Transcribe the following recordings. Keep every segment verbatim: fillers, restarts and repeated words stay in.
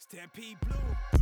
Stampede Blue.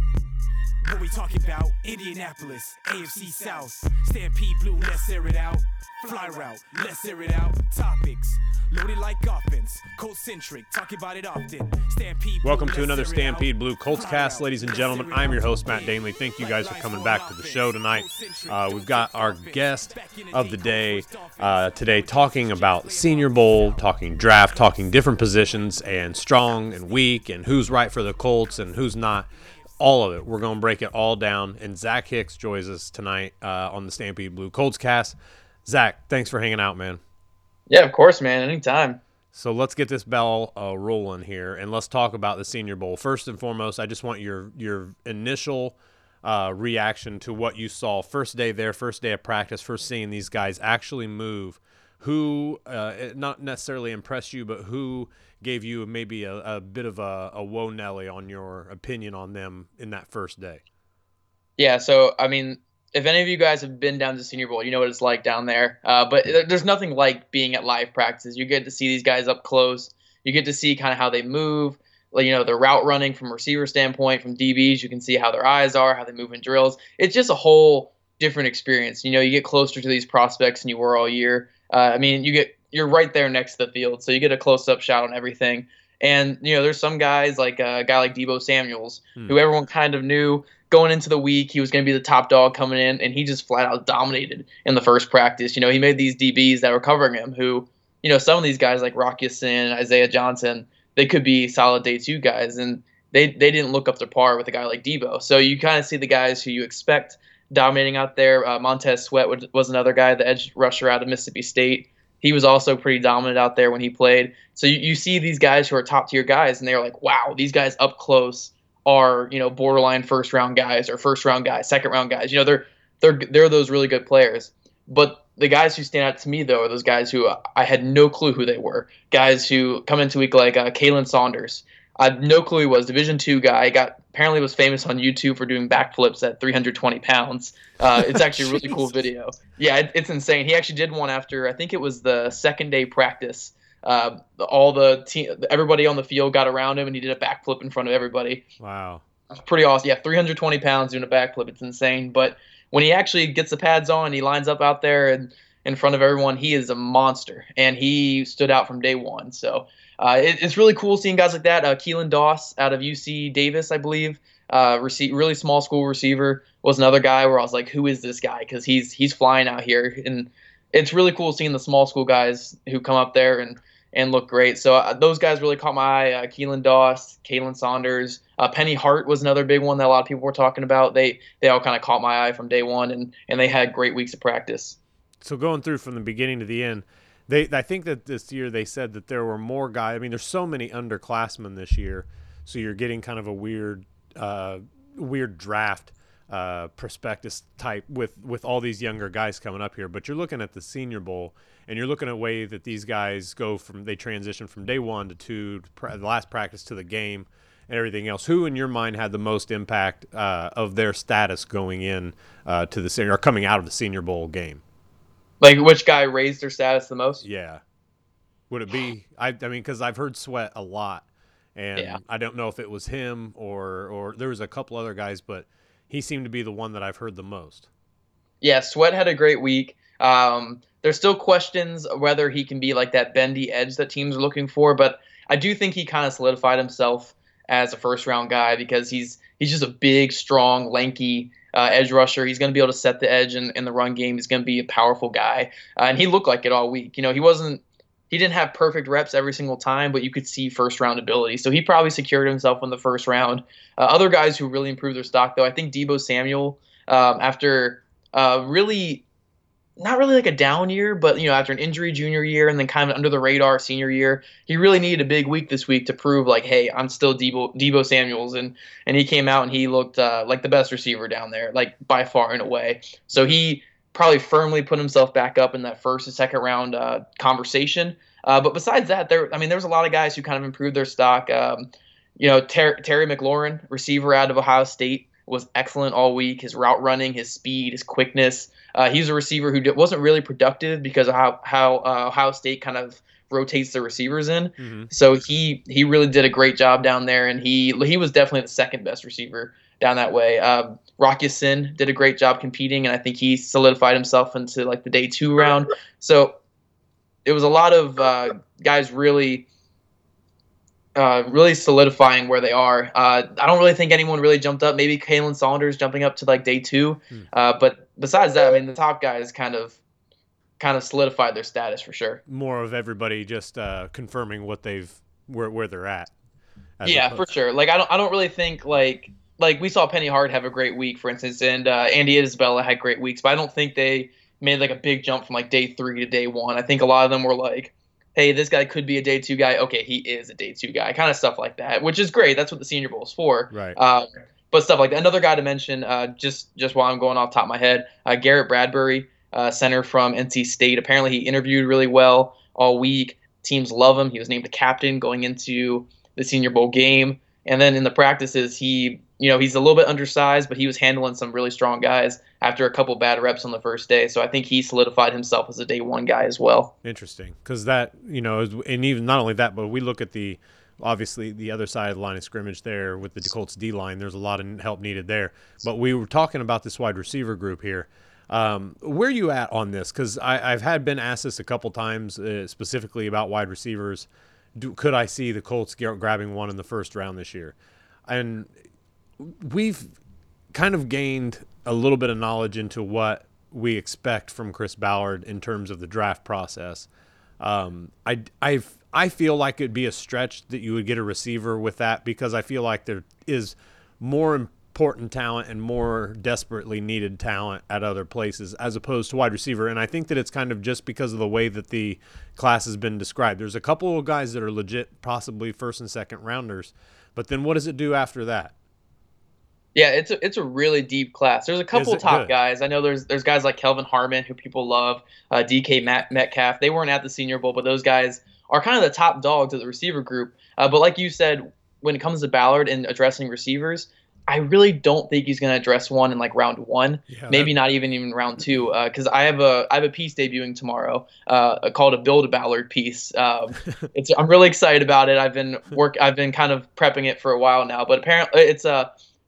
What we talking about? Indianapolis, A F C South. Stampede Blue, let's air it out. Fly route, let's air it out. Topics, loaded like offense. Colt-centric, talk about it often. Stampede Blue, Welcome to let's another air it Stampede out. Blue Colts Fly cast, route, ladies and let's gentlemen. air it I'm your out. host, Matt Danley. Thank you guys for coming back to the show tonight. Uh, we've got our guest of the day uh, today talking about Senior Bowl, talking draft, talking different positions and strong and weak and who's right for the Colts and who's not. All of it. We're going to break it all down. And Zach Hicks joins us tonight uh, on the Stampede Blue Colts cast. Zach, thanks for hanging out, man. Yeah, of course, man. Anytime. So let's get this bell uh, rolling here, and let's talk about the Senior Bowl. First and foremost, I just want your your initial uh, reaction to what you saw first day there, first day of practice, first seeing these guys actually move. Who, uh, not necessarily impressed you, but who gave you maybe a, a bit of a, a whoa Nelly on your opinion on them in that first day? Yeah, so, I mean, if any of you guys have been down to Senior Bowl, you know what it's like down there. Uh, but there's nothing like being at live practices. You get to see these guys up close. You get to see kind of how they move, like, you know, their route running from receiver standpoint, from D Bs. You can see how their eyes are, how they move in drills. It's just a whole different experience. You know, you get closer to these prospects than you were all year. Uh, I mean, you get you're right there next to the field, so you get a close-up shot on everything. And, you know, there's some guys, like a guy like Deebo Samuels, hmm. who everyone kind of knew going into the week he was going to be the top dog coming in, and he just flat out dominated in the first practice. You know, he made these D Bs that were covering him who, you know, some of these guys like Rock Ya-Sin, Isaiah Johnson, they could be solid day two guys, and they, they didn't look up to par with a guy like Deebo. So you kind of see the guys who you expect dominating out there. Uh, Montez Sweat was, was another guy, the edge rusher out of Mississippi State. He was also pretty dominant out there when he played. So you, you see these guys who are top-tier guys, and they're like, wow, these guys up close are, you know, borderline first-round guys or first-round guys, second-round guys. You know, they're they're they're those really good players. But the guys who stand out to me, though, are those guys who I had no clue who they were. Guys who come into week like uh, Kalen Saunders. I had no clue he was. Division two guy. Got apparently was famous on YouTube for doing backflips at three hundred twenty pounds. Uh, it's actually a really cool video. Yeah, it, it's insane. He actually did one after, I think it was the second day practice. Uh, all the team, everybody on the field got around him, and he did a backflip in front of everybody. Wow. It's pretty awesome. Yeah, three hundred twenty pounds doing a backflip. It's insane. But when he actually gets the pads on, he lines up out there and in front of everyone, he is a monster. And he stood out from day one. So uh, it, it's really cool seeing guys like that. Uh, Keelan Doss out of U C Davis, I believe, uh, rece- really small school receiver, was another guy where I was like, who is this guy? Because he's he's flying out here. And it's really cool seeing the small school guys who come up there and, and look great. So uh, those guys really caught my eye. Uh, Keelan Doss, Kalen Saunders, uh, Penny Hart was another big one that a lot of people were talking about. They they all kind of caught my eye from day one, and, and they had great weeks of practice. So going through from the beginning to the end, they I think that this year they said that there were more guys. I mean, there's so many underclassmen this year, so you're getting kind of a weird uh, weird draft uh, prospectus type with, with all these younger guys coming up here. But you're looking at the Senior Bowl, and you're looking at a way that these guys go from, they transition from day one to two, to pra- the last practice to the game and everything else. Who in your mind had the most impact uh, of their status going in uh, to the senior, or coming out of the Senior Bowl game? Like, which guy raised their status the most? Yeah. Would it be, I, I mean, because I've heard Sweat a lot, and yeah. I don't know if it was him or, or there was a couple other guys, but he seemed to be the one that I've heard the most. Yeah, Sweat had a great week. Um, there's still questions whether he can be like that bendy edge that teams are looking for, but I do think he kind of solidified himself as a first-round guy because he's he's just a big, strong, lanky Uh, edge rusher. He's going to be able to set the edge in, in the run game. He's going to be a powerful guy. Uh, and he looked like it all week. You know, he wasn't, he didn't have perfect reps every single time, but you could see first round ability. So he probably secured himself in the first round. Uh, other guys who really improved their stock, though, I think Deebo Samuel, um, after uh, really, not really like a down year, but, you know, after an injury junior year and then kind of under the radar senior year, he really needed a big week this week to prove like, hey, I'm still Deebo, Deebo Samuels. And, and he came out and he looked uh, like the best receiver down there, like by far and away. So he probably firmly put himself back up in that first and second round uh, conversation. Uh, but besides that, there, I mean, there was a lot of guys who kind of improved their stock. Um, you know, Ter- Terry McLaurin, receiver out of Ohio State, was excellent all week. His route running, his speed, his quickness. Uh, he's a receiver who wasn't really productive because of how how uh, Ohio State kind of rotates the receivers in. Mm-hmm. So he he really did a great job down there, and he he was definitely the second best receiver down that way. Um, Rock Ya-Sin did a great job competing, and I think he solidified himself into like the day two round. So it was a lot of uh, guys really. Uh, really solidifying where they are. Uh, I don't really think anyone really jumped up. Maybe Kalen Saunders jumping up to like day two. Hmm. Uh, but besides that, I mean, the top guys kind of kind of solidified their status for sure. More of everybody just uh, confirming what they've where where they're at. Yeah, opposed. For sure. Like I don't I don't really think like like we saw Penny Hart have a great week, for instance, and uh, Andy Isabella had great weeks, but I don't think they made like a big jump from like day three to day one. I think a lot of them were like, hey, this guy could be a day two guy. Okay, he is a day two guy. Kind of stuff like that, which is great. That's what the Senior Bowl is for. Right. Uh, but stuff like that. Another guy to mention, uh, just just while I'm going off the top of my head, uh, Garrett Bradbury, uh, center from N C State. Apparently, he interviewed really well all week. Teams love him. He was named the captain going into the Senior Bowl game. And then in the practices, he, you know, he's a little bit undersized, but he was handling some really strong guys after a couple bad reps on the first day. So I think he solidified himself as a day one guy as well. Interesting. Because that, you know, and even not only that, but we look at the, obviously the other side of the line of scrimmage there with the Colts D line, there's a lot of help needed there. But we were talking about this wide receiver group here. Um, where are you at on this? Because I've had been asked this a couple times, uh, specifically about wide receivers. Do, could I see the Colts get, grabbing one in the first round this year? And we've kind of gained a little bit of knowledge into what we expect from Chris Ballard in terms of the draft process. Um, I, I've, I feel like it'd be a stretch that you would get a receiver with that, because I feel like there is more important talent and more desperately needed talent at other places as opposed to wide receiver. And I think that it's kind of just because of the way that the class has been described. There's a couple of guys that are legit, possibly first and second rounders, but then what does it do after that? Yeah, it's a, it's a really deep class. There's a couple of top good? guys. I know there's there's guys like Kelvin Harmon, who people love, uh, D K Matt, Metcalf. They weren't at the Senior Bowl, but those guys are kind of the top dogs of the receiver group. Uh, but like you said, when it comes to Ballard and addressing receivers, I really don't think he's going to address one in like round one, yeah, maybe that... not even even round two. Because uh, I have a I have a piece debuting tomorrow uh, called a Build a Ballard piece. Um, it's I'm really excited about it. I've been work I've been kind of prepping it for a while now. But apparently, it's a uh,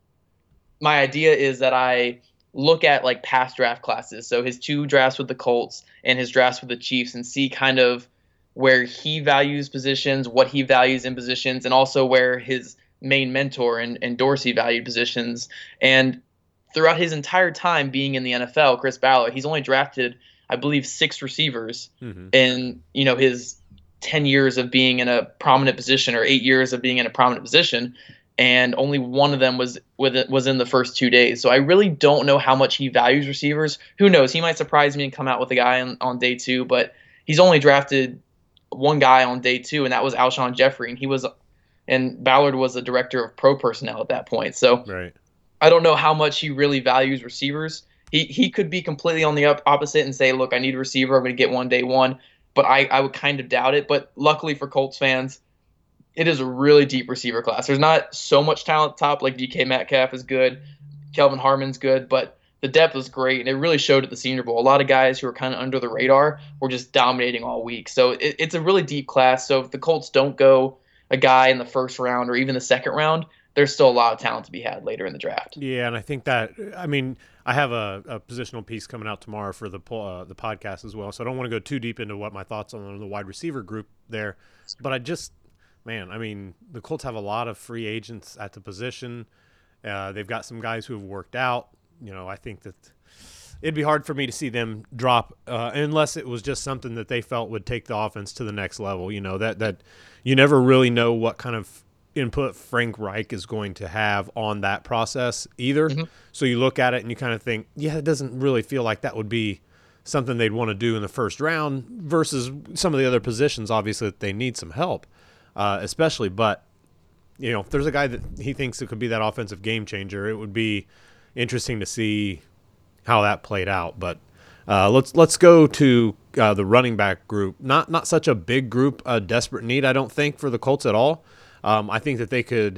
my idea is that I look at like past draft classes, so his two drafts with the Colts and his drafts with the Chiefs, and see kind of where he values positions, what he values in positions, and also where his main mentor and, and Dorsey valued positions. And throughout his entire time being in the N F L, Chris Ballard, he's only drafted, I believe, six receivers mm-hmm. in, you know, his ten years of being in a prominent position, or eight years of being in a prominent position. And only one of them was with it, was in the first two days. So I really don't know how much he values receivers. Who knows? He might surprise me and come out with a guy on, on day two, but he's only drafted one guy on day two, and that was Alshon Jeffrey. And he was And Ballard was the director of pro personnel at that point. So right. I don't know how much he really values receivers. He he could be completely on the up opposite and say, look, I need a receiver. I'm going to get one day one. But I, I would kind of doubt it. But luckily for Colts fans, it is a really deep receiver class. There's not so much talent top. Like D K Metcalf is good. Kelvin Harmon's good. But the depth was great, and it really showed at the Senior Bowl. A lot of guys who were kind of under the radar were just dominating all week. So it, it's a really deep class. So if the Colts don't go a guy in the first round or even the second round, there's still a lot of talent to be had later in the draft. Yeah, and I think that, I mean, I have a, a positional piece coming out tomorrow for the uh, the podcast as well, so I don't want to go too deep into what my thoughts on the wide receiver group there. But I just, man, I mean, the Colts have a lot of free agents at the position. Uh, they've got some guys who have worked out. You know, I think that it'd be hard for me to see them drop uh, unless it was just something that they felt would take the offense to the next level. You know, that that you never really know what kind of input Frank Reich is going to have on that process either. Mm-hmm. So you look at it and you kind of think, yeah, it doesn't really feel like that would be something they'd want to do in the first round versus some of the other positions, obviously, that they need some help, uh, especially. But, you know, if there's a guy that he thinks it could be that offensive game changer, it would be interesting to see how that played out. But uh, let's let's go to uh, the running back group. Not not such a big group, a desperate need, I don't think, for the Colts at all. Um, I think that they could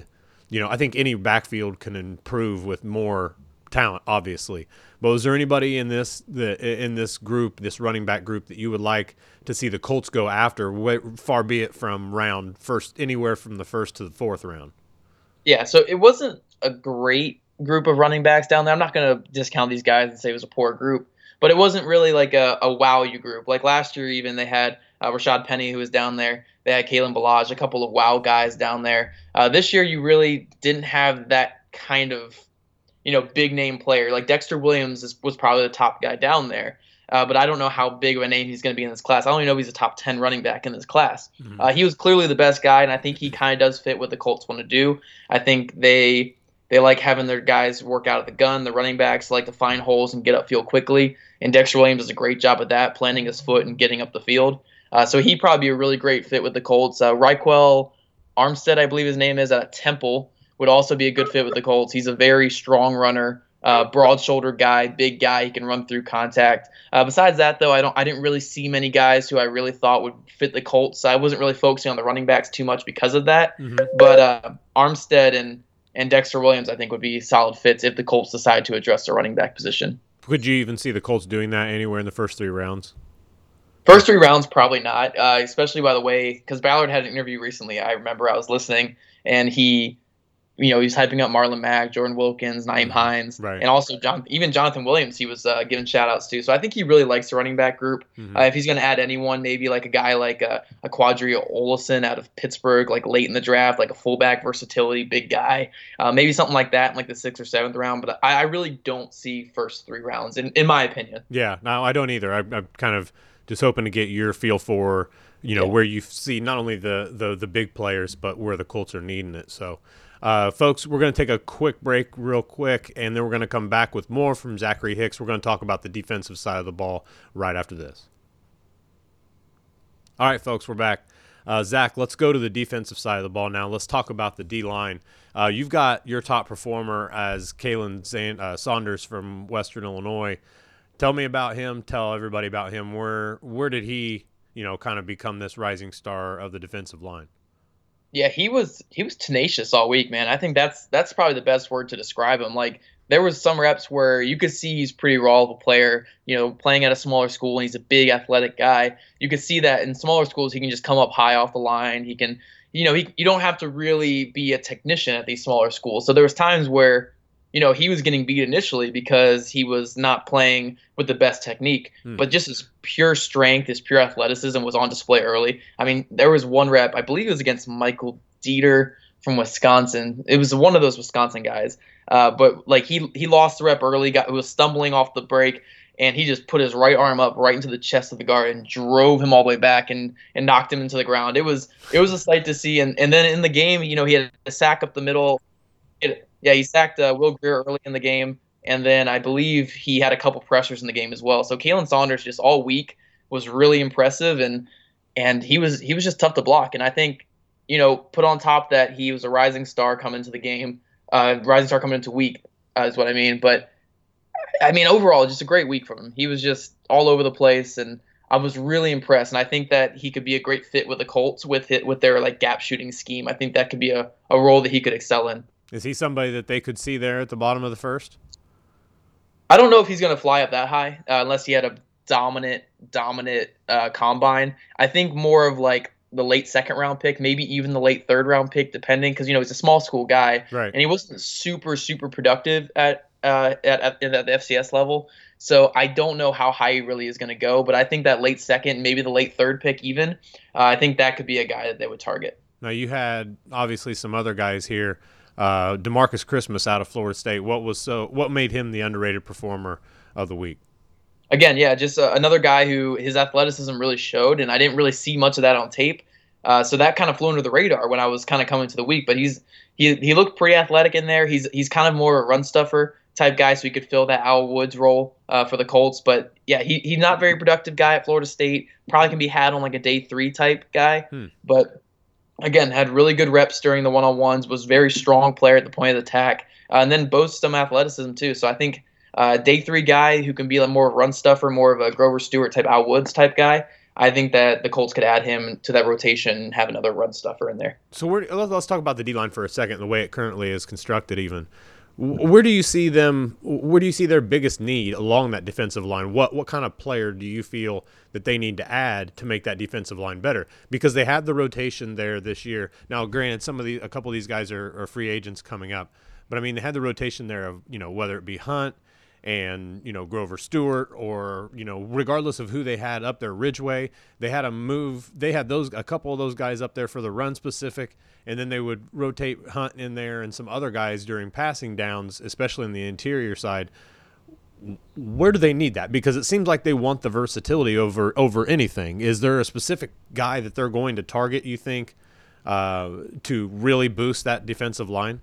you know, I think any backfield can improve with more talent, obviously. But is there anybody in this the in this group, this running back group, that you would like to see the Colts go after, far be it from round first, anywhere from the first to the fourth round? Yeah, so it wasn't a great group of running backs down there. I'm not going to discount these guys and say it was a poor group, but it wasn't really like a, a wow you group. Like last year, even they had uh, Rashad Penny, who was down there. They had Kalen Ballage, a couple of wow guys down there. Uh, this year, you really didn't have that kind of, you know, big name player. Like Dexter Williams is, was probably the top guy down there. Uh, but I don't know how big of a name he's going to be in this class. I only know he's a top ten running back in this class. Mm-hmm. Uh, he was clearly the best guy, and I think he kind of does fit what the Colts want to do. I think they they like having their guys work out of the gun. The running backs like to find holes and get upfield quickly, and Dexter Williams does a great job at that, planting his foot and getting up the field. Uh, so he'd probably be a really great fit with the Colts. Uh, Raquel Armstead, I believe his name is, out of Temple, would also be a good fit with the Colts. He's a very strong runner. Uh, broad-shouldered guy, big guy. He can run through contact. Uh, besides that, though, I don't. I didn't really see many guys who I really thought would fit the Colts. I wasn't really focusing on the running backs too much because of that. Mm-hmm. But uh, Armstead and and Dexter Williams, I think, would be solid fits if the Colts decide to address the running back position. Could you even see the Colts doing that anywhere in the first three rounds? First three rounds, probably not. Uh, especially by the way, because Ballard had an interview recently. I remember I was listening, and he. You know, he's hyping up Marlon Mack, Jordan Wilkins, Nyheim Hines, right. and also John, even Jonathan Williams. He was uh, giving shout-outs to. So I think he really likes the running back group. Mm-hmm. Uh, if he's going to add anyone, maybe like a guy like a, a Quadria Olison out of Pittsburgh, like late in the draft, like a fullback versatility, big guy. Uh, maybe something like that in like the sixth or seventh round. But I, I really don't see first three rounds, in, in my opinion. Yeah, no, I don't either. I, I'm kind of just hoping to get your feel for, you know, yeah. where you see not only the, the, the big players, but where the Colts are needing it. So. Uh, folks, we're going to take a quick break real quick, and then we're going to come back with more from Zachary Hicks. We're going to talk about the defensive side of the ball right after this. All right, folks, we're back. Uh, Zach, let's go to the defensive side of the ball now. Let's talk about the D-line. Uh, you've got your top performer as Kalen Zand- uh, Saunders from Western Illinois. Tell me about him. Tell everybody about him. Where where did he, you know, kind of become this rising star of the defensive line? Yeah, he was he was tenacious all week, man. I think that's that's probably the best word to describe him. Like there was some reps where you could see he's pretty raw of a player, you know, playing at a smaller school, and he's a big athletic guy. You could see that in smaller schools he can just come up high off the line. He can, you know, he you don't have to really be a technician at these smaller schools. So there was times where, you know, he was getting beat initially because he was not playing with the best technique, hmm. but just his pure strength, his pure athleticism was on display early. I mean, there was one rep, I believe it was against Michael Dieter from Wisconsin. It was one of those Wisconsin guys, uh, but like he he lost the rep early, got was stumbling off the break, and he just put his right arm up right into the chest of the guard and drove him all the way back and and knocked him into the ground. It was it was a sight to see. And and then in the game, you know, he had a sack up the middle. It, Yeah, he sacked uh, Will Grier early in the game, and then I believe he had a couple pressures in the game as well. So Kalen Saunders just all week was really impressive, and and he was he was just tough to block. And I think, you know, put on top that he was a rising star coming into the game, uh, rising star coming into week uh, is what I mean. But I mean overall, just a great week from him. He was just all over the place, and I was really impressed. And I think that he could be a great fit with the Colts with it with their like gap shooting scheme. I think that could be a, a role that he could excel in. Is he somebody that they could see there at the bottom of the first? I don't know if he's going to fly up that high uh, unless he had a dominant, dominant uh, combine. I think more of like the late second round pick, maybe even the late third round pick, depending, because, you know, he's a small school guy, right? And he wasn't super, super productive at uh, at, at, at the F C S level. So I don't know how high he really is going to go, but I think that late second, maybe the late third pick even, uh, I think that could be a guy that they would target. Now, you had obviously some other guys here. Uh, DeMarcus Christmas out of Florida State. What was so? What made him the underrated performer of the week? Again, yeah, just uh, another guy who his athleticism really showed, and I didn't really see much of that on tape. Uh, so that kind of flew under the radar when I was kind of coming to the week. But he's he he looked pretty athletic in there. He's he's kind of more a run stuffer type guy, so he could fill that Al Woods role uh, for the Colts. But yeah, he he's not a very productive guy at Florida State. Probably can be had on like a day three type guy, hmm. but. Again, had really good reps during the one-on-ones, was very strong player at the point of attack, uh, and then boasts some athleticism too. So I think uh, day three guy who can be a more run stuffer, more of a Grover Stewart type, Al Woods type guy. I think that the Colts could add him to that rotation and have another run stuffer in there. So where, let's, let's talk about the D-line for a second, the way it currently is constructed even. Where do you see them? Where do you see their biggest need along that defensive line? What what kind of player do you feel that they need to add to make that defensive line better? Because they had the rotation there this year. Now, granted, some of the a couple of these guys are, are free agents coming up, but I mean they had the rotation there of, you know, whether it be Hunt and, you know, Grover Stewart, or, you know, regardless of who they had up there, Ridgeway, they had a move. They had those a couple of those guys up there for the run specific, and then they would rotate Hunt in there and some other guys during passing downs, especially in the interior side. Where do they need that? Because it seems like they want the versatility over over anything. Is there a specific guy that they're going to target, you think, uh, to really boost that defensive line?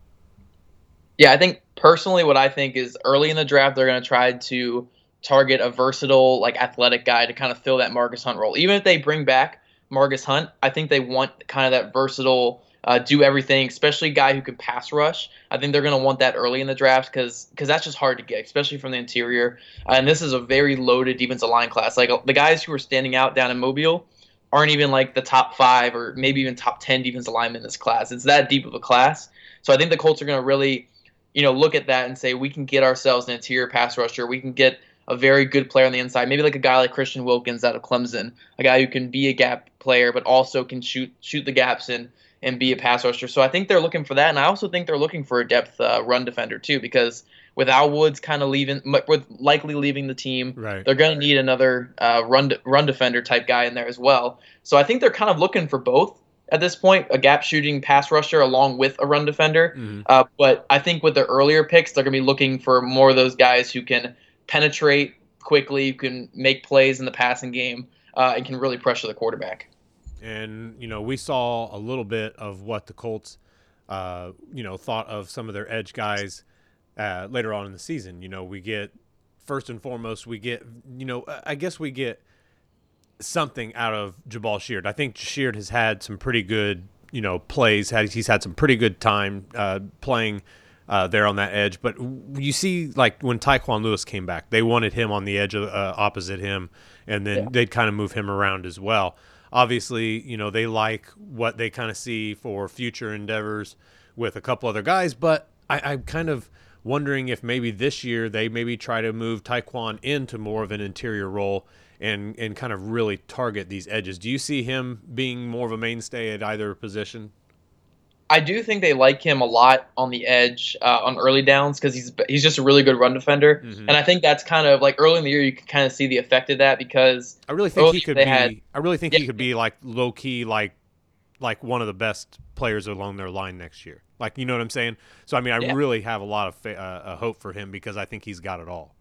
Yeah, I think personally what I think is early in the draft, they're going to try to target a versatile, like athletic guy to kind of fill that Marcus Hunt role. Even if they bring back Marcus Hunt, I think they want kind of that versatile, uh, do everything, especially a guy who can pass rush. I think they're going to want that early in the draft because because that's just hard to get, especially from the interior. Uh, and this is a very loaded defensive line class. Like the guys who are standing out down in Mobile aren't even like the top five or maybe even top ten defensive linemen in this class. It's that deep of a class. So I think the Colts are going to really, you know, look at that and say, we can get ourselves an interior pass rusher. We can get a very good player on the inside, maybe like a guy like Christian Wilkins out of Clemson, a guy who can be a gap player but also can shoot shoot the gaps and and be a pass rusher. So I think they're looking for that, and I also think they're looking for a depth uh, run defender too, because with Al Woods kind of leaving, with likely leaving the team, right, they're going to need another uh, run run defender type guy in there as well. So I think they're kind of looking for both at this point, a gap shooting pass rusher along with a run defender. Mm-hmm. Uh, but I think with the earlier picks, they're going to be looking for more of those guys who can penetrate quickly, who can make plays in the passing game, uh, and can really pressure the quarterback. And, you know, we saw a little bit of what the Colts, uh, you know, thought of some of their edge guys uh, later on in the season. You know, we get, first and foremost, we get, you know, I guess we get something out of Jabal Sheard. I think Sheard has had some pretty good, you know, plays. Had He's had some pretty good time uh, playing uh, there on that edge. But you see, like, when Tyquan Lewis came back, they wanted him on the edge of, uh, opposite him, and then yeah. they'd kind of move him around as well. Obviously, you know, they like what they kind of see for future endeavors with a couple other guys, but I, I'm kind of wondering if maybe this year they maybe try to move Tyquan into more of an interior role and and kind of really target these edges. Do you see him being more of a mainstay at either position? I do think they like him a lot on the edge uh, on early downs because he's he's just a really good run defender, mm-hmm. and I think that's kind of like early in the year you can kind of see the effect of that because I really think he could be. Had, I really think yeah, he could be like low key, like like one of the best players along their line next year. Like, you know what I'm saying? So I mean, I yeah. really have a lot of fa- uh, hope for him because I think he's got it all.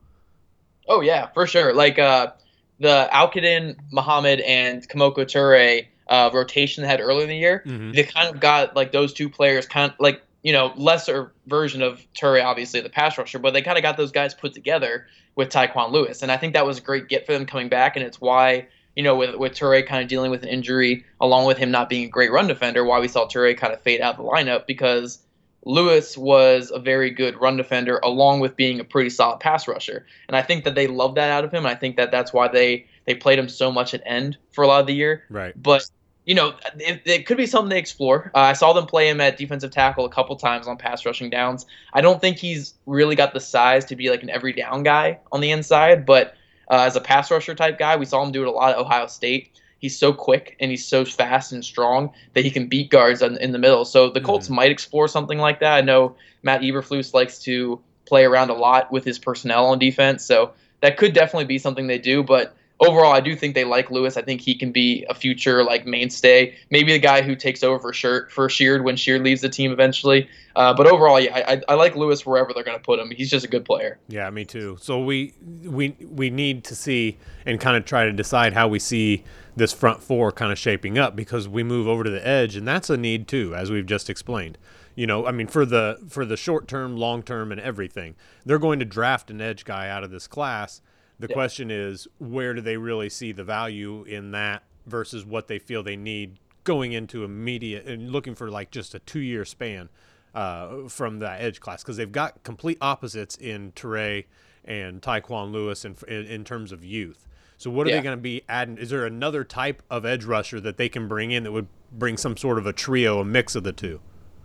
Oh yeah, for sure. Like uh, the Al-Qadim, Muhammad, and Kamoko Toure uh, rotation they had earlier in the year, mm-hmm. they kind of got like those two players kind of like, you know, lesser version of Toure, obviously the pass rusher, but they kind of got those guys put together with Tyquan Lewis. And I think that was a great get for them coming back. And it's why, you know, with, with Toure kind of dealing with an injury, along with him not being a great run defender, why we saw Toure kind of fade out of the lineup, because Lewis was a very good run defender along with being a pretty solid pass rusher. And I think that they love that out of him. And I think that that's why they, they played him so much at end for a lot of the year. Right. But, you know, it, it could be something they explore. Uh, I saw them play him at defensive tackle a couple times on pass rushing downs. I don't think he's really got the size to be like an every down guy on the inside, but uh, as a pass rusher type guy, we saw him do it a lot at Ohio State. He's so quick and he's so fast and strong that he can beat guards in, in the middle. So the Colts mm-hmm. might explore something like that. I know Matt Eberflus likes to play around a lot with his personnel on defense, so that could definitely be something they do. But overall, I do think they like Lewis. I think he can be a future like mainstay, maybe the guy who takes over for Sheard, for Sheard when Sheard leaves the team eventually. Uh, but overall, yeah, I, I like Lewis wherever they're going to put him. He's just a good player. Yeah, me too. So we we we need to see and kind of try to decide how we see this front four kind of shaping up, because we move over to the edge, and that's a need too, as we've just explained. You know, I mean, for the for the short term, long term, and everything, they're going to draft an edge guy out of this class. The yeah. question is, where do they really see the value in that versus what they feel they need going into immediate and looking for like just a two-year span uh, from that edge class? Because they've got complete opposites in Toure and Tyquan Lewis in, in, in terms of youth. So what are Yeah. they going to be adding? Is there another type of edge rusher that they can bring in that would bring some sort of a trio, a mix of the two?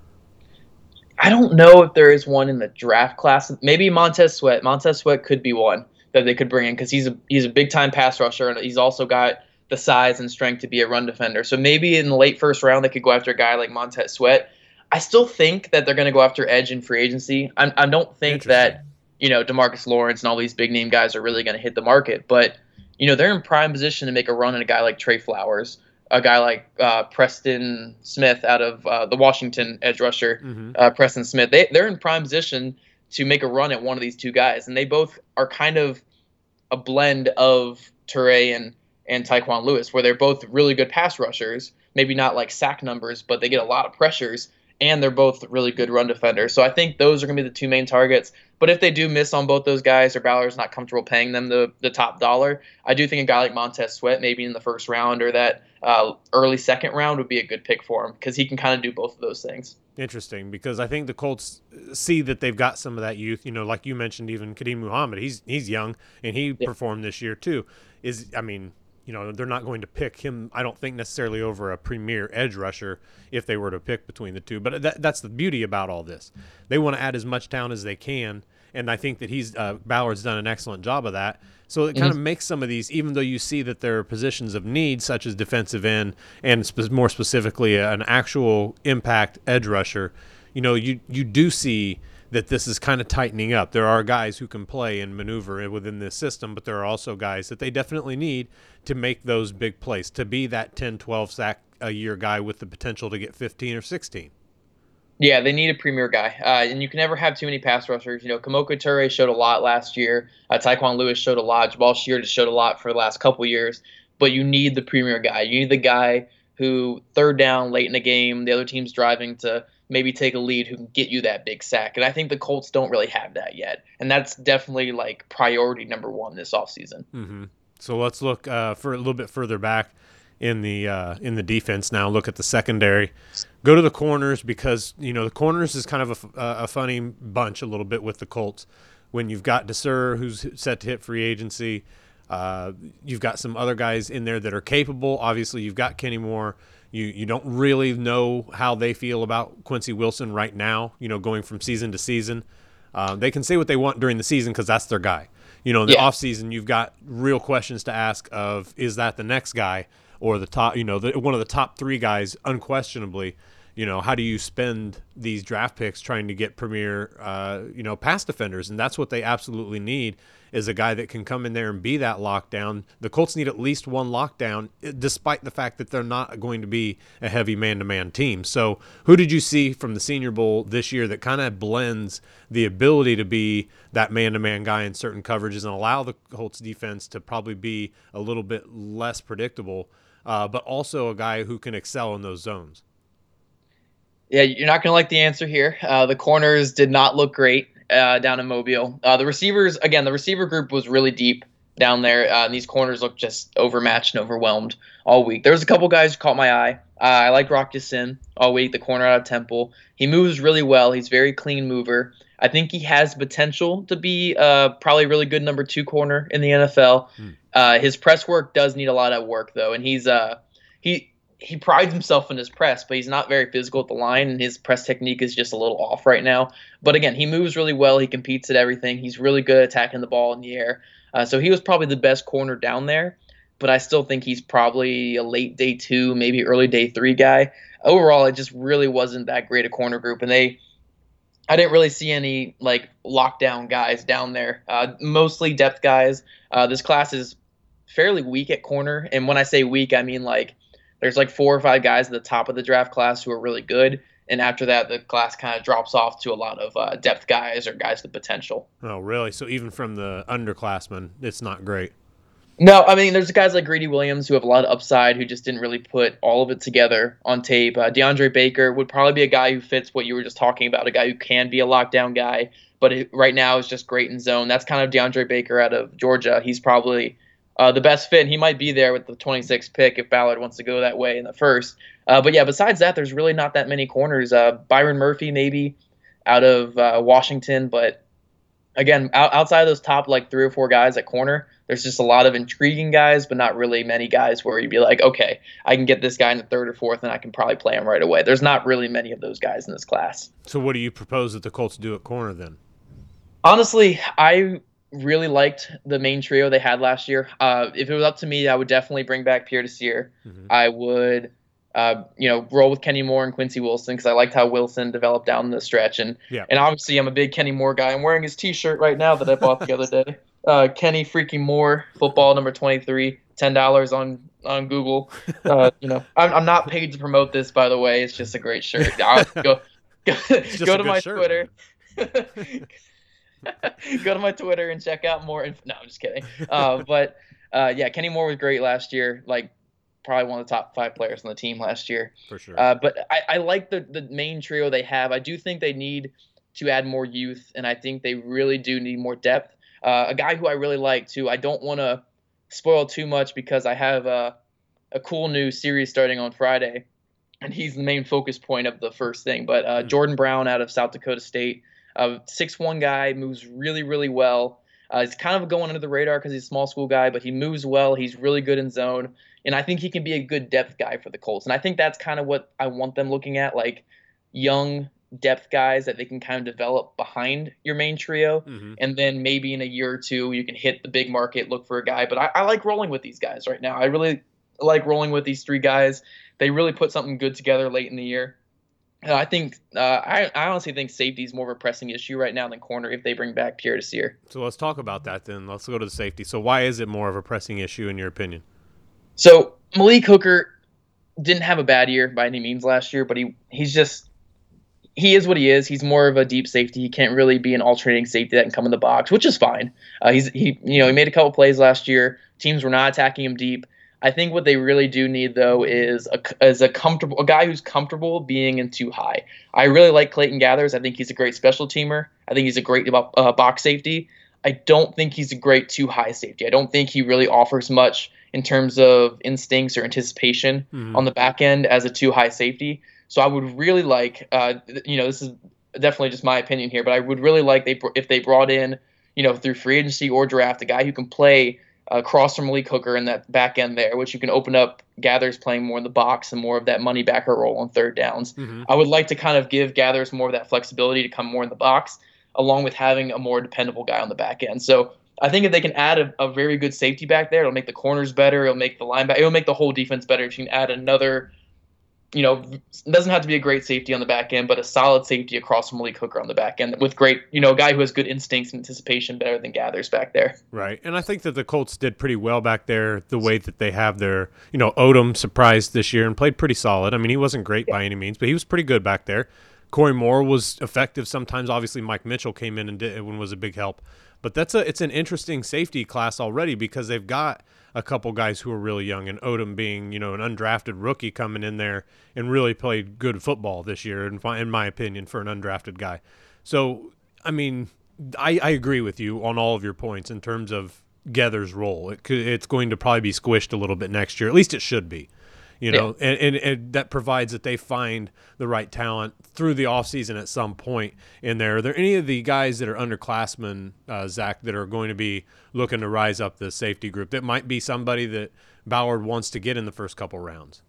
I don't know if there is one in the draft class. Maybe Montez Sweat. Montez Sweat could be one that they could bring in because he's a he's a big time pass rusher, and he's also got the size and strength to be a run defender. So maybe in the late first round they could go after a guy like Montez Sweat. I still think that they're going to go after edge in free agency. I, I don't think that you know DeMarcus Lawrence and all these big name guys are really going to hit the market, but you know they're in prime position to make a run at a guy like Trey Flowers, a guy like uh, Preston Smith out of uh, the Washington edge rusher, Mm-hmm. uh, Preston Smith. They they're in prime position to make a run at one of these two guys, and they both are kind of a blend of Toure and and Tyquan Lewis, where they're both really good pass rushers. Maybe not like sack numbers, but they get a lot of pressures, and they're both really good run defenders. So I think those are going to be the two main targets. But if they do miss on both those guys, or Ballard's not comfortable paying them the, the top dollar, I do think a guy like Montez Sweat, maybe in the first round or that uh, early second round, would be a good pick for him because he can kind of do both of those things. Interesting, because I think the Colts see that they've got some of that youth. You know, like you mentioned, even Kadeem Muhammad, he's he's young and he Yeah. performed this year too. Is I mean, you know, they're not going to pick him, I don't think, necessarily over a premier edge rusher if they were to pick between the two. But that, that's the beauty about all this. They want to add as much talent as they can, and I think that he's uh, Ballard's done an excellent job of that. So it kind Mm-hmm. of makes some of these, even though you see that there are positions of need, such as defensive end and spe- more specifically an actual impact edge rusher, you know, you you do see that this is kind of tightening up. There are guys who can play and maneuver within this system, but there are also guys that they definitely need to make those big plays, to be that ten, twelve sack a year guy with the potential to get fifteen or sixteen. Yeah, they need a premier guy, uh, and you can never have too many pass rushers. You know, Kamoka Toure showed a lot last year. Uh, Tyquan Lewis showed a lot. Jabal Shear just showed a lot for the last couple years. But you need the premier guy. You need the guy who third down late in the game, the other team's driving to maybe take a lead, who can get you that big sack. And I think the Colts don't really have that yet, and that's definitely like priority number one this offseason. Mm-hmm. So let's look uh, for a little bit further back in the uh, in the defense now. Look at the secondary. Go to the corners, because you know the corners is kind of a, a funny bunch a little bit with the Colts. When you've got DeSer, who's set to hit free agency, uh, you've got some other guys in there that are capable. Obviously, you've got Kenny Moore. You you don't really know how they feel about Quincy Wilson right now. You know, going from season to season, uh, they can say what they want during the season because that's their guy. You know, in the Yeah. offseason, you've got real questions to ask of, is that the next guy or the top, you know, the, one of the top three guys, unquestionably. You know, how do you spend these draft picks trying to get premier, uh, you know, pass defenders? And that's what they absolutely need, is a guy that can come in there and be that lockdown. The Colts need at least one lockdown, despite the fact that they're not going to be a heavy man-to-man team. So who did you see from the Senior Bowl this year that kind of blends the ability to be that man-to-man guy in certain coverages and allow the Colts defense to probably be a little bit less predictable, uh, but also a guy who can excel in those zones? Yeah, you're not going to like the answer here. Uh, the corners did not look great uh, down in Mobile. Uh, the receivers, again, the receiver group was really deep down there. Uh, and these corners looked just overmatched and overwhelmed all week. There was a couple guys who caught my eye. Uh, I liked Rock Ya-Sin all week, the corner out of Temple. He moves really well. He's a very clean mover. I think he has potential to be uh, probably a really good number two corner in the N F L. Hmm. Uh, his press work does need a lot of work, though, and he's uh, he he prides himself in his press, but he's not very physical at the line, and his press technique is just a little off right now. But again, he moves really well. He competes at everything. He's really good at attacking the ball in the air. Uh, so he was probably the best corner down there, but I still think he's probably a late day two, maybe early day three guy. Overall, it just really wasn't that great a corner group, and they I didn't really see any like lockdown guys down there. Uh, mostly depth guys. Uh, this class is fairly weak at corner, and when I say weak, I mean like there's like four or five guys at the top of the draft class who are really good, and after that, the class kind of drops off to a lot of uh, depth guys or guys with potential. Oh, really? So even from the underclassmen, it's not great. No, I mean, there's guys like Greedy Williams who have a lot of upside who just didn't really put all of it together on tape. Uh, DeAndre Baker would probably be a guy who fits what you were just talking about, a guy who can be a lockdown guy, but it, right now is just great in zone. That's kind of DeAndre Baker out of Georgia. He's probably uh, the best fit, and he might be there with the twenty-sixth pick if Ballard wants to go that way in the first. Uh, but yeah, besides that, there's really not that many corners. Uh, Byron Murphy maybe out of uh, Washington, but again, out, outside of those top like three or four guys at corner, there's just a lot of intriguing guys, but not really many guys where you'd be like, okay, I can get this guy in the third or fourth, and I can probably play him right away. There's not really many of those guys in this class. So what do you propose that the Colts do at corner then? Honestly, I really liked the main trio they had last year. Uh, if it was up to me, I would definitely bring back Pierre Desir. Mm-hmm. I would, uh, you know, roll with Kenny Moore and Quincy Wilson because I liked how Wilson developed down the stretch. And yeah. and obviously, I'm a big Kenny Moore guy. I'm wearing his T-shirt right now that I bought the other day. Uh, Kenny freaking Moore, football number twenty-three, ten dollars on on Google. Uh, you know, I'm, I'm not paid to promote this, by the way. It's just a great shirt. I'll go go, go to my shirt, Twitter. Go to my Twitter and check out more. Inf- no, I'm just kidding. Uh, but uh, yeah, Kenny Moore was great last year. Like probably one of the top five players on the team last year. For sure. Uh, but I, I like the the main trio they have. I do think they need to add more youth, and I think they really do need more depth. Uh, a guy who I really like too. I don't want to spoil too much because I have a a cool new series starting on Friday, and he's the main focus point of the first thing. But uh, mm-hmm. Jordan Brown out of South Dakota State. Uh, six one guy, moves really, really well. Uh, he's kind of going under the radar because he's a small school guy, but he moves well. He's really good in zone. And I think he can be a good depth guy for the Colts. And I think that's kind of what I want them looking at, like young depth guys that they can kind of develop behind your main trio. Mm-hmm. And then maybe in a year or two, you can hit the big market, look for a guy. But I, I like rolling with these guys right now. I really like rolling with these three guys. They really put something good together late in the year. Uh, I think uh, I, I honestly think safety is more of a pressing issue right now than corner if they bring back Pierre Desir. So let's talk about that then. Let's go to the safety. So why is it more of a pressing issue in your opinion? So Malik Hooker didn't have a bad year by any means last year, but he he's just he is what he is. He's more of a deep safety. He can't really be an alternating safety that can come in the box, which is fine. Uh, he's he you know he made a couple plays last year. Teams were not attacking him deep. I think what they really do need, though, is a, is a comfortable a guy who's comfortable being in too high. I really like Clayton Gathers. I think he's a great special teamer. I think he's a great uh, box safety. I don't think he's a great too high safety. I don't think he really offers much in terms of instincts or anticipation mm-hmm. on the back end as a too high safety. So I would really like, uh, you know, this is definitely just my opinion here, but I would really like they if they brought in, you know, through free agency or draft, a guy who can play across from Malik Hooker in that back end there, which you can open up Gathers playing more in the box and more of that money backer role on third downs. Mm-hmm. I would like to kind of give Gathers more of that flexibility to come more in the box, along with having a more dependable guy on the back end. So I think if they can add a, a very good safety back there, it'll make the corners better. It'll make the linebacker, it'll make the whole defense better. If you can add another, you know, it doesn't have to be a great safety on the back end, but a solid safety across from Malik Hooker on the back end with great, you know, a guy who has good instincts and anticipation better than Gathers back there. Right. And I think that the Colts did pretty well back there, the way that they have their, you know, Odom surprised this year and played pretty solid. I mean, he wasn't great yeah. by any means, but he was pretty good back there. Corey Moore was effective sometimes. Obviously, Mike Mitchell came in and did and was a big help. But that's a it's an interesting safety class already because they've got a couple guys who are really young, and Odom being, you know, an undrafted rookie coming in there and really played good football this year, in my, in my opinion, for an undrafted guy. So, I mean, I, I agree with you on all of your points in terms of Gether's role. It could, it's going to probably be squished a little bit next year. At least it should be. You know, yeah. and, and, and that provides that they find the right talent through the offseason at some point in there. Are there any of the guys that are underclassmen, uh, Zach, that are going to be looking to rise up the safety group that might be somebody that Ballard wants to get in the first couple rounds?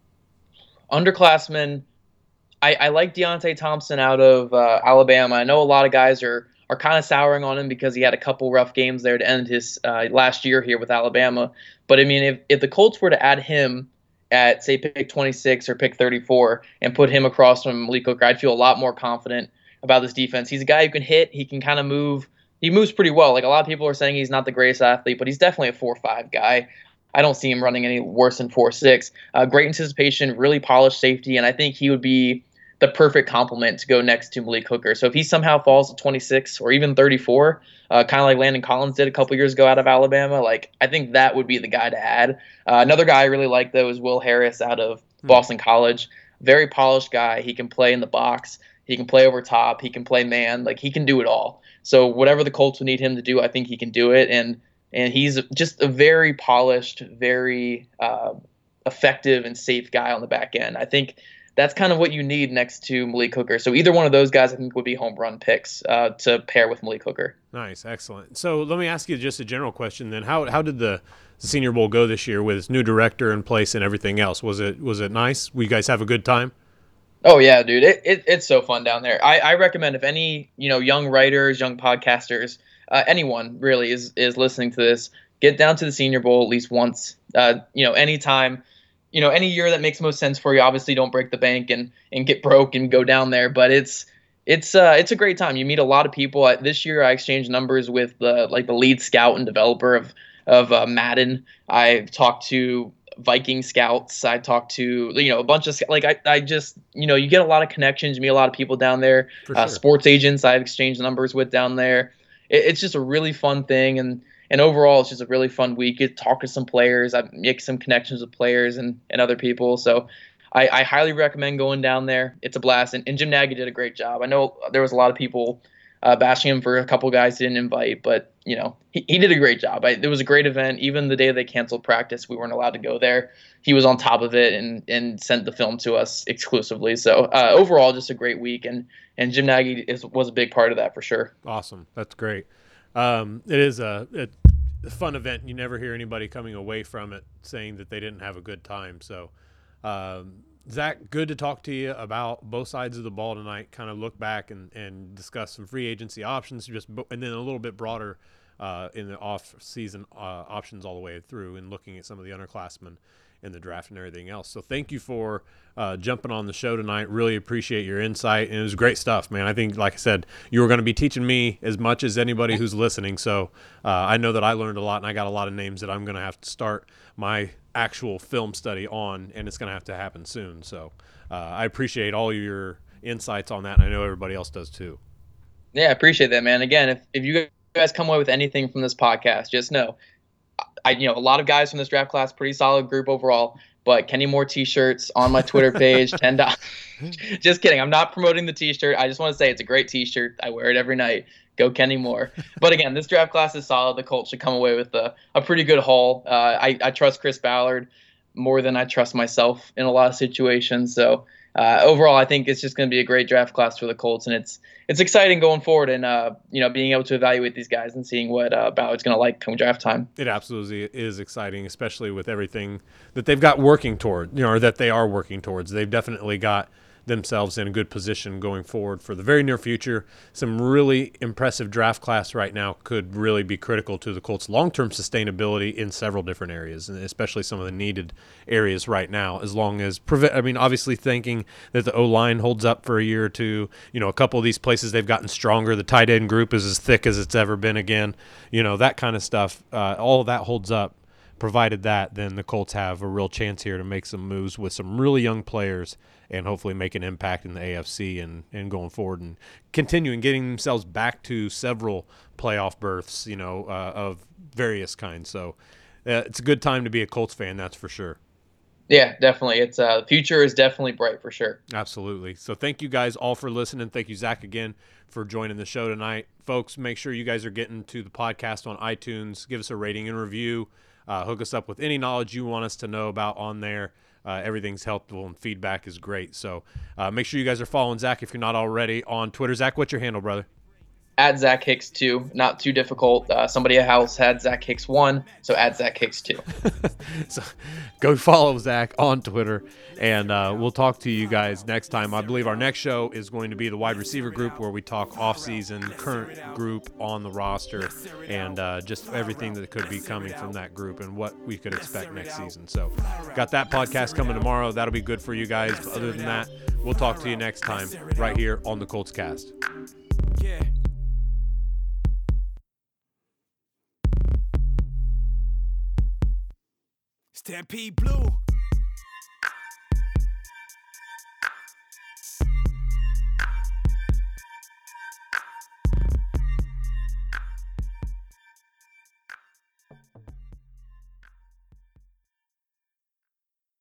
Underclassmen, I, I like Deontay Thompson out of uh, Alabama. I know a lot of guys are are kind of souring on him because he had a couple rough games there to end his uh, last year here with Alabama. But, I mean, if, if the Colts were to add him at, say, pick twenty-six or pick thirty-four and put him across from Malik Hooker, I'd feel a lot more confident about this defense. He's a guy who can hit. He can kind of move. He moves pretty well. Like, a lot of people are saying he's not the greatest athlete, but he's definitely a four five guy. I don't see him running any worse than four six. Uh, great anticipation, really polished safety, and I think he would be the perfect complement to go next to Malik Hooker. So if he somehow falls to twenty-six or even thirty-four, uh, kind of like Landon Collins did a couple years ago out of Alabama, like I think that would be the guy to add. Uh, another guy I really like, though, is Will Harris out of Boston mm-hmm. College. Very polished guy. He can play in the box. He can play over top. He can play man. Like, he can do it all. So whatever the Colts would need him to do, I think he can do it. And and he's just a very polished, very uh, effective and safe guy on the back end. I think that's kind of what you need next to Malik Hooker. So either one of those guys I think would be home run picks uh, to pair with Malik Hooker. Nice, excellent. So let me ask you just a general question then. How how did the Senior Bowl go this year with its new director in place and everything else? Was it was it nice? Will you guys have a good time? Oh yeah, dude, it, it it's so fun down there. I, I recommend if any you know young writers, young podcasters, uh, anyone really is is listening to this, get down to the Senior Bowl at least once. Uh, you know, anytime, you know, any year that makes most sense for you. Obviously, don't break the bank and and get broke and go down there, but it's it's uh it's a great time. You meet a lot of people. I, this year, I exchanged numbers with the like the lead scout and developer of of uh, Madden. I talked to Viking scouts. I talked to, you know, a bunch of, like, I, I just, you know, you get a lot of connections, you meet a lot of people down there, For uh, sure. sports agents I've exchanged numbers with down there. It, it's just a really fun thing. And, and overall, it's just a really fun week. You talk to some players, I make some connections with players and, and other people. So I, I highly recommend going down there. It's a blast. And, and Jim Nagy did a great job. I know there was a lot of people uh, bashing him for a couple guys he didn't invite, but you know, he, he did a great job. I, it was a great event. Even the day they canceled practice, we weren't allowed to go there. He was on top of it and, and sent the film to us exclusively. So uh, overall, just a great week. And, and Jim Nagy is, was a big part of that for sure. Awesome. That's great. Um, it is a, a fun event. You never hear anybody coming away from it saying that they didn't have a good time. So, um, Zach, good to talk to you about both sides of the ball tonight. Kind of look back and, and discuss some free agency options, just and then a little bit broader uh, in the off-season uh, options all the way through, and looking at some of the underclassmen in the draft and everything else. So thank you for uh, jumping on the show tonight. Really appreciate your insight, and it was great stuff, man. I think, like I said, you were going to be teaching me as much as anybody who's listening. So uh, I know that I learned a lot, and I got a lot of names that I'm going to have to start my actual film study on, and it's going to have to happen soon. So uh, I appreciate all your insights on that, and I know everybody else does too. Yeah, I appreciate that, man. Again, if, if you guys come away with anything from this podcast, just know, I you know a lot of guys from this draft class, pretty solid group overall. But Kenny Moore t-shirts on my Twitter page, ten dollars. Just kidding. I'm not promoting the t-shirt. I just want to say it's a great t-shirt. I wear it every night. Go Kenny Moore. But again, this draft class is solid. The Colts should come away with a, a pretty good haul. Uh, I, I trust Chris Ballard more than I trust myself in a lot of situations. So uh, overall, I think it's just going to be a great draft class for the Colts, and it's it's exciting going forward, and uh, you know being able to evaluate these guys and seeing what uh, Ballard's going to like come draft time. It absolutely is exciting, especially with everything that they've got working toward, you know, or that they are working towards. They've definitely got themselves in a good position going forward for the very near future. Some really impressive draft class right now could really be critical to the Colts' long-term sustainability in several different areas, and especially some of the needed areas right now, as long as prevent, I mean, obviously thinking that the O-line holds up for a year or two. You know, a couple of these places they've gotten stronger. The tight end group is as thick as it's ever been again. You know, that kind of stuff. Uh, all of that holds up. Provided that, then the Colts have a real chance here to make some moves with some really young players and hopefully make an impact in the A F C and, and going forward and continuing getting themselves back to several playoff berths, you know, uh, of various kinds. So uh, it's a good time to be a Colts fan, that's for sure. Yeah, definitely. It's uh, the future is definitely bright for sure. Absolutely. So thank you guys all for listening. Thank you, Zach, again for joining the show tonight. Folks, make sure you guys are getting to the podcast on iTunes. Give us a rating and review. Uh, hook us up with any knowledge you want us to know about on there. Uh, everything's helpful and feedback is great. So uh, make sure you guys are following Zach if you're not already on Twitter. Zach, what's your handle, brother? At Zach Hicks two, not too difficult. Uh, somebody at house had Zach Hicks one, so add Zach Hicks two. So go follow Zach on Twitter, and uh, we'll talk to you guys next time. I believe our next show is going to be the wide receiver group, where we talk off-season, current group on the roster, and uh, just everything that could be coming from that group and what we could expect next season. So got that podcast coming tomorrow. That'll be good for you guys. But other than that, we'll talk to you next time right here on the Colts Cast. Yeah. Stampede Blue.